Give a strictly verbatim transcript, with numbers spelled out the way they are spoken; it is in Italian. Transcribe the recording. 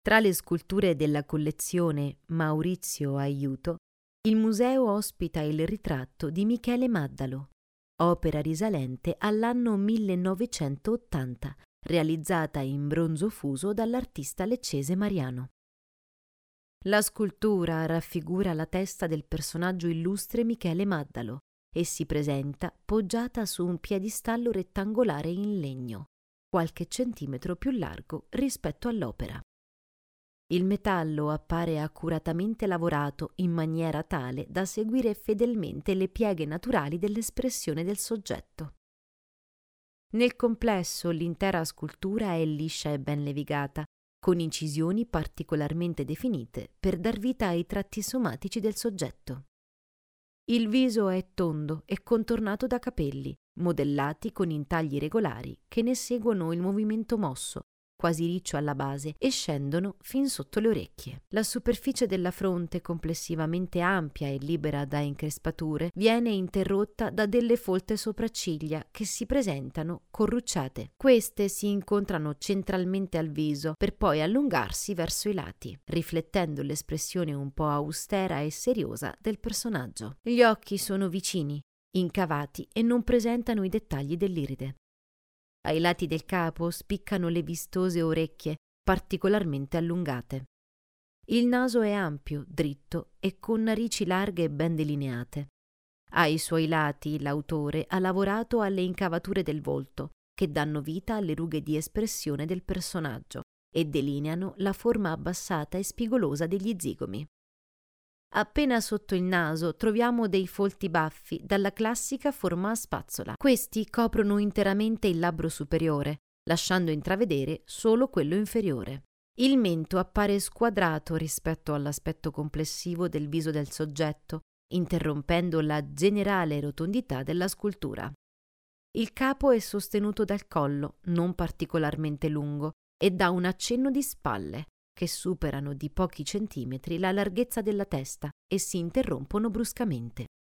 Tra le sculture della collezione Maurizio Aiuto, il museo ospita il ritratto di Michele Maddalo, opera risalente all'anno millenovecentottanta, realizzata in bronzo fuso dall'artista leccese Mariano. La scultura raffigura la testa del personaggio illustre Michele Maddalo e si presenta poggiata su un piedistallo rettangolare in legno, qualche centimetro più largo rispetto all'opera. Il metallo appare accuratamente lavorato in maniera tale da seguire fedelmente le pieghe naturali dell'espressione del soggetto. Nel complesso l'intera scultura è liscia e ben levigata, con incisioni particolarmente definite per dar vita ai tratti somatici del soggetto. Il viso è tondo e contornato da capelli, modellati con intagli regolari che ne seguono il movimento mosso, quasi riccio alla base, e scendono fin sotto le orecchie. La superficie della fronte, complessivamente ampia e libera da increspature, viene interrotta da delle folte sopracciglia che si presentano corrucciate. Queste si incontrano centralmente al viso per poi allungarsi verso i lati, riflettendo l'espressione un po' austera e seriosa del personaggio. Gli occhi sono vicini, incavati e non presentano i dettagli dell'iride. Ai lati del capo spiccano le vistose orecchie, particolarmente allungate. Il naso è ampio, dritto e con narici larghe e ben delineate. Ai suoi lati l'autore ha lavorato alle incavature del volto, che danno vita alle rughe di espressione del personaggio e delineano la forma abbassata e spigolosa degli zigomi. Appena sotto il naso troviamo dei folti baffi dalla classica forma a spazzola. Questi coprono interamente il labbro superiore, lasciando intravedere solo quello inferiore. Il mento appare squadrato rispetto all'aspetto complessivo del viso del soggetto, interrompendo la generale rotondità della scultura. Il capo è sostenuto dal collo, non particolarmente lungo, e da un accenno di spalle, che superano di pochi centimetri la larghezza della testa e si interrompono bruscamente.